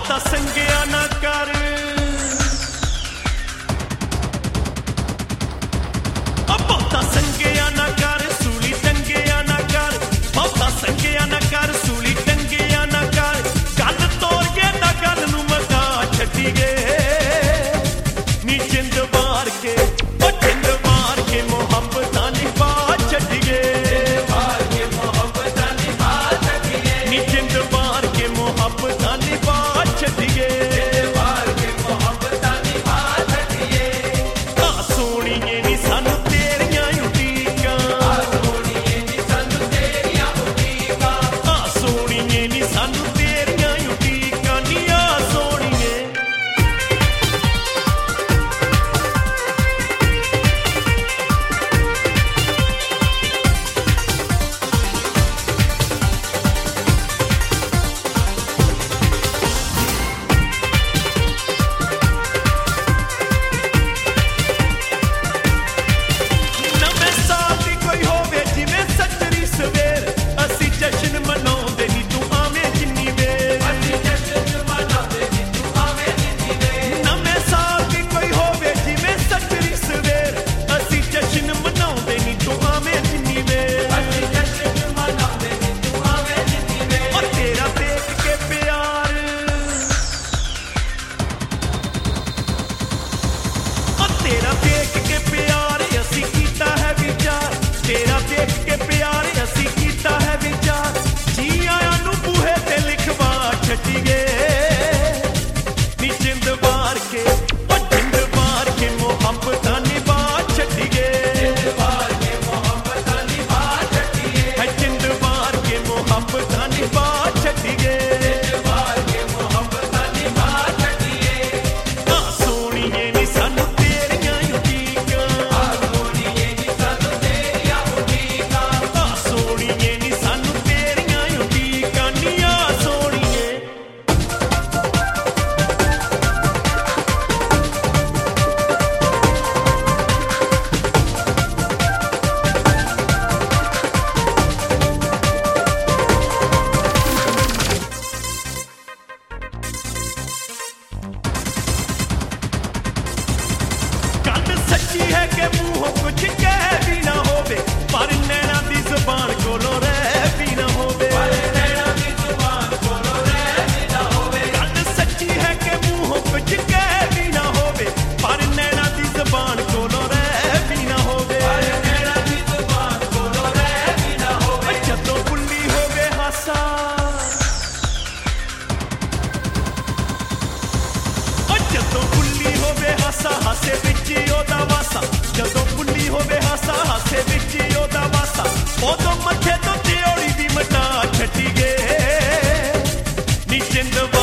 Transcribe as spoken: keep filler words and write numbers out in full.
ਬਹੁਤਾ ਸੰਗਿਆ ਨਾ ਕਰ ਬਹੁਤਾ ਸੰਗਿਆ ਨਾ ਕਰ ਸੂਲੀ ਟੰਗਿਆ ਨਾ ਕਰ ਬਹੁਤਾ ਸੰਗਿਆ ਨਾ ਕਰ ਸੂਲੀ ਟੰਗਿਆ ਨਾ ਕਰ ਗੱਲ ਤੋੜ ਕੇ ਤਾਂ ਗੱਲ ਨੂੰ ਮਕਾ ਛੱਡੀ ਗਏ ਨੀ ਜਿੰਦ ਵਾਰ ਕੇ ਉਹ ਜਿੰਦ ਵਾਰ ਕੇ ਮੁਹੱਬਤਾਂ ਨਿਭਾ ਛੱਡ ਗਏ ਵਾਰ ਕੇ ਮੁਹੱਬਤਾਂ ਨਿਭਾ ਛੱਡ ਗਏ ਨੀ ਜਿੰਦ ਵਾਰ ਕੇ ਮੁਹੱਬਤਾਂ ਨਿਭਾ ਛੱਡ ਗਏ ਵਾਰ ਕੇ ਮੁਹੱਬਤਾਂ ਨਿਭਾ ਛੱਡ ਗਏ ਆ ਸੋਹਣੀਏ ਨੀ ਸਾਨੂੰ ਤੇਰੀਆਂ ਉਡੀਕਾਂ ਆ ਸੋਹਣੀਏ ਨੀ ਸਾਨੂੰ ਤੇਰੀਆਂ ਉਡੀਕਾਂ ਆ ਸੋਹਣੀਏ ਨੀ ਸਾਨੂੰ ਤੇਰੀਆਂ ਉਡੀਕਾਂ ਨੀ ਆ ਸੋਹਣੀਏ ਨਵੇਂ ਸਾਲ ਦੀ ਕੋਈ ਹੋਵੇ ਜਿਵੇਂ ਸੱਜਰੀ ਸਵੇਰ ਅਸੀਂ ਜਸ਼ਨ ਮਨਾਉਂਦੇ ਨੀ ਤੂੰ ਆਵੇਂ ਜਿੰਨੀ ਵੇਰ ਅਸੀਂ ਜਸ਼ਨ ਮਨਾਉਂਦੇ ਨੀ ਤੂੰ ਆਵੇਂ ਜਿੰਨੀ ਵੇਰ ਨਵੇਂ ਸਾਲ ਦੀ ਕੋਈ ਹੋਵੇ ਜਿਵੇਂ ਸੱਜਰੀ ਸਵੇਰ ਅਸੀਂ ਜਸ਼ਨ ਮਨਾਉਂਦੇ ਨੀ ਤੂੰ ਆਵੇਂ ਜਿੰਨੀ ਵੇਰ ਅਸੀਂ ਜਸ਼ਨ ਮਨਾਉਂਦੇ ਨੀ ਤੂੰ ਆਵੇਂ ਜਿੰਨੀ ਵੇਰ ਉਹ ਤੇਰਾ ਦੇਖ ਕੇ ਪਿਆਰ ਉਹ ਤੇਰਾ ਦੇਖ ਕੇ ਪਿਆਰ ਅਸੀਂ ਕੀਤਾ ਹੈ ਵਿਚਾਰ ਤੇਰਾ ਦੇਖ ਕੇ ਪਿਆਰ ਅਸੀਂ ਕੀਤਾ ਹੈ ਵਿਚਾਰ ਜੀ ਆਇਆਂ ਨੂੰ ਬੂਹੇ ਤੇ ਲਿਖਵਾ ਛੱਡੀ ਗਏ ਨੀ ਜਿੰਦ ਵਾਰ ਕੇ ਉਹ ਜਿੰਦ ਵਾਰ ਕੇ ਮੁਹੱਬਤਾਂ ਨਿਭਾ ਛੱਡੀ ਗਏ ਜਿੰਦ ਵਾਰ ਕੇ ਮੁਹੱਬਤਾਂ ਨਿਭਾ ਛੱਡੀ ਗਏ ਹੈ ਜਿੰਦ ਵਾਰ ਕੇ ਮੁਹੱਬਤਾਂ ਨਿਭਾ ਛੱਡੀ ਗਏ ਜਿੰਦ ਵਾਰ ਕੇ ਮੁਹੱਬਤਾਂ ਨਿਭਾ ਛੱਡੀ ਗਏ ਆ ਸੋਹਣੀਏ ਨੀ ਸਾਨੂੰ ਤੇਰੀਆਂ ਉਡੀਕਾਂ ਆ ਸੋਹਣੀਏ ਨੀ ਸਾਨੂੰ ਤੇਰੀਆਂ ਉਡੀਕਾਂ ਆ ਸੋਹਣੀਏ ਨੀ ਸਾਨੂੰ ਤੇਰੀਆਂ ਉਡੀਕਾਂ ਨੀ ਆ ਸੋਹਣੀਏ ਗੱਲ ਸੱਚੀ ਹੈ ਕਿ ਮੂੰਹੋਂ ਕੁਝ ਕਹਿ ਵੀ ਨਾ ਹੋਵੇ ਪਰ ਨੈਣਾ ਦੀ ਜ਼ੁਬਾਨ ਕੋਲੋਂ ਰਹਿ ਵੀ ਨਾ ਹੋਵੇ ਪਰ ਨੈਣਾ ਦੀ ਜ਼ੁਬਾਨ ਕੋਲੋਂ ਰਹਿ ਵੀ ਨਾ ਹੋਵੇ ਗੱਲ ਸੱਚੀ ਹੈ ਕਿ ਮੂੰਹੋਂ ਕੁਝ ਕਹਿ ਵੀ ਨਾ ਹੋਵੇ ਪਰ ਨੈਣਾ ਦੀ ਜ਼ੁਬਾਨ ਕੋਲੋਂ ਰਹਿ ਵੀ ਨਾ ਹੋਵੇ ਪਰ ਨੈਣਾ ਦੀ ਜ਼ੁਬਾਨ ਕੋਲੋਂ ਰਹਿ ਵੀ ਨਾ ਹੋਵੇ ਜਦੋਂ ਬੁੱਲੀ ਹੋਵੇ ਹਾਸਾ ਉਹ ਜਦੋਂ ਬੁੱਲੀ ਹੋਵੇ ਹਾਸਾ ਹਾਸੇ ਵਿੱਚ ਹੀ ਉਹਦਾ ਵਾਸਾ ਜਦੋਂ ਬੁੱਲੀ ਹੋਵੇ ਹਾਸਾ ਹਾਸੇ ਵਿੱਚ ਹੀ ਉਹਦਾ ਵਾਸਾ ਉਦੋਂ ਮੱਥੇ ਤੋਂ ਤਿਉੜੀ ਦੀ ਮਟਾ ਛੱਡੀ ਗਏ ਨੀ ਜਿੰਦ